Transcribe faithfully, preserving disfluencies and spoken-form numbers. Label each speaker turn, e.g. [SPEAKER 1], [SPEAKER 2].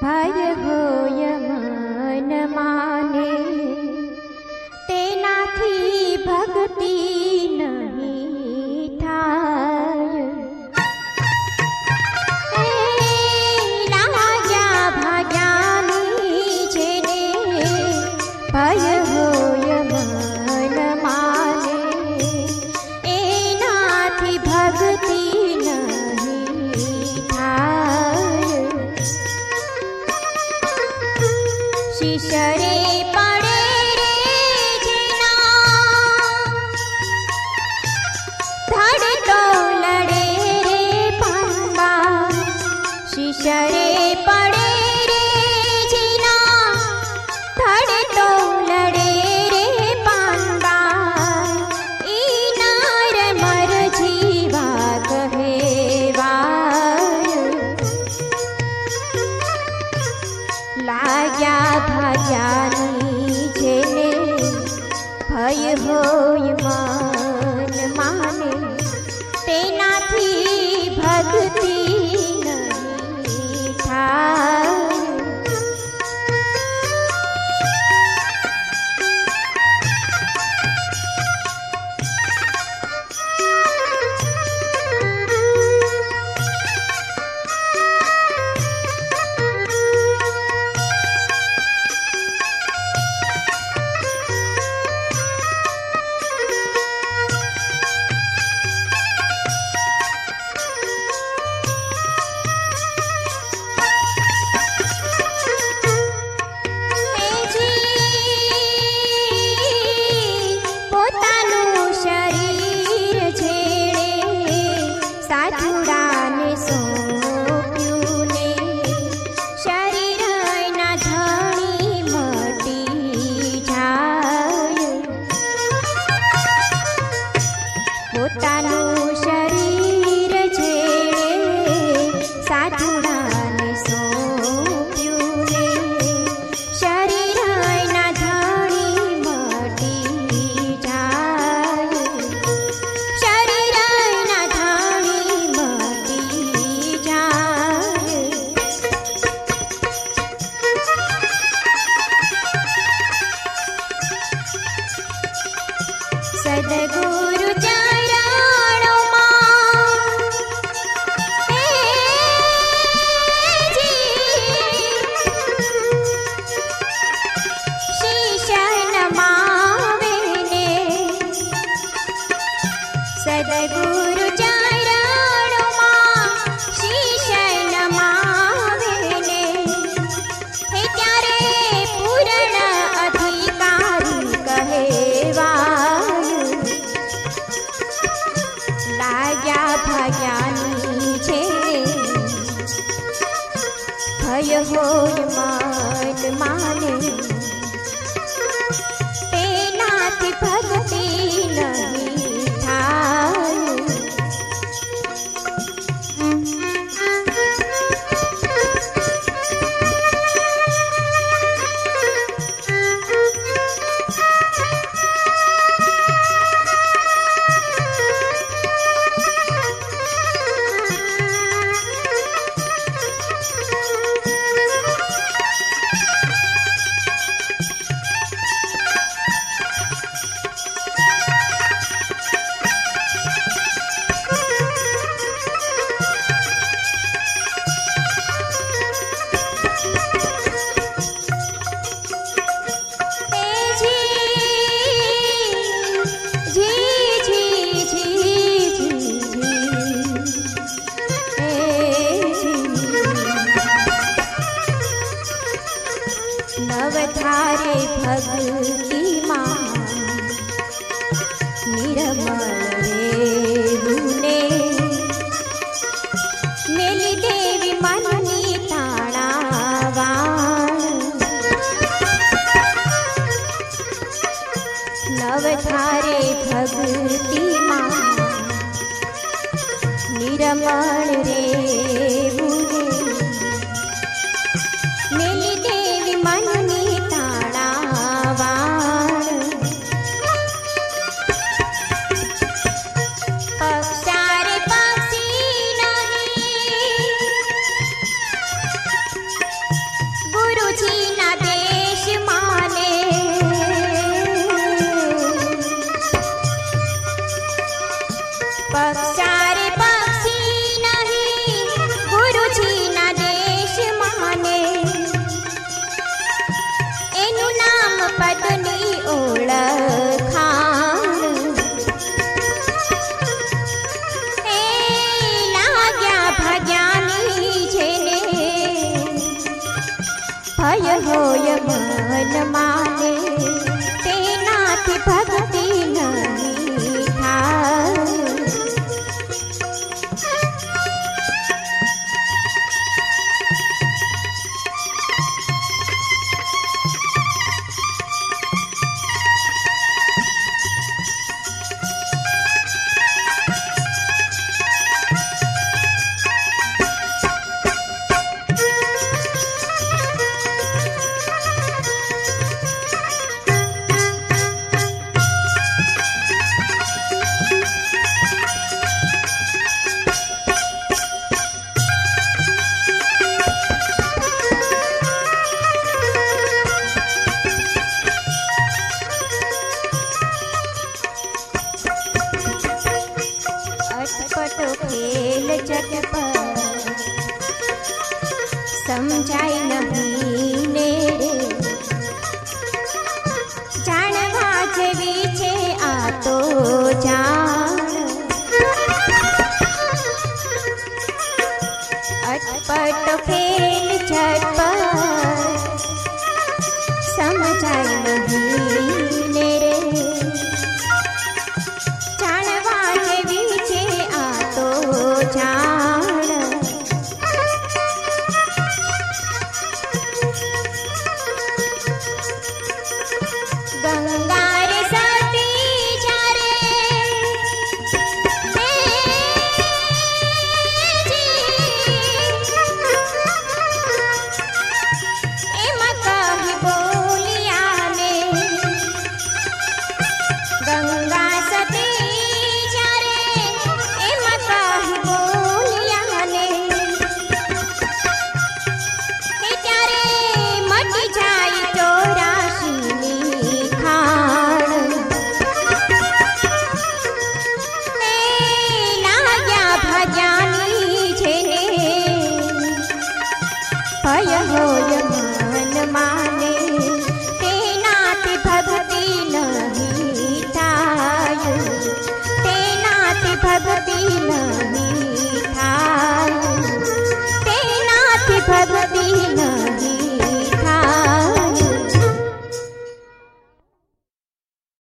[SPEAKER 1] भय होय मन माने तेनाथी भक्ति नहीं थाय। लाग्या भाग्यानी जेने भय होय मन माने एनाथी भक्ति नहीं थाय। शिशरे पड़े रे जिना धड़ तो लड़े रे पंबा। शिशरे पड़े रे जिना धड़ तो लड़े रे पंबा। इनार मर जीवा कहेवा लाग्या भाग्यानी जेने भय होय मन माने तेनाथी भक्ति नहीं थाय। પોતાનું શરીર છેડે સાચુડાને સોંપ્યું ને શરીરના ધણી મટી જાય. શરીરના ધણી મટી જાય. સદગુરુ સદગુરુ ચરણોમાં શીશ નમાવે ને હે ત્યારે પૂર્ણ અધિકારી કહેવાય. લાગ્યા ભાગ્યાની છે ભય હોય મન માને તેનાથી ભક્તિ નહીં થાય. નવધારે ભક્તિમાં નિર્મળ રેવુને મેલી દેવી મનની તાણાવાણ. નવધારે ભક્તિમાં નિર્મળ રેવુને મેલી દેવી મનની તાણાવાણ. भय होय मन माने तेनाथी भक्ति नहीं थाय। अटपटो खेल चटपट समझाई नहीं नेरे जानवा जेवी छे आ तो जान। अटपटो खेल चटपट समझाई नहीं नेरे जानवा जेवी छे आ तो जान। गंगार सती जारे एम कही बोलिया ने गंगा सती जारे एम कही बोलिया ने त्यारे मटी जाई चौरासी खाण ने लाग्या भजानी छेने भय होय मन माने तेनाथी भक्ति नहीं थाय। तेनाथी भक्ति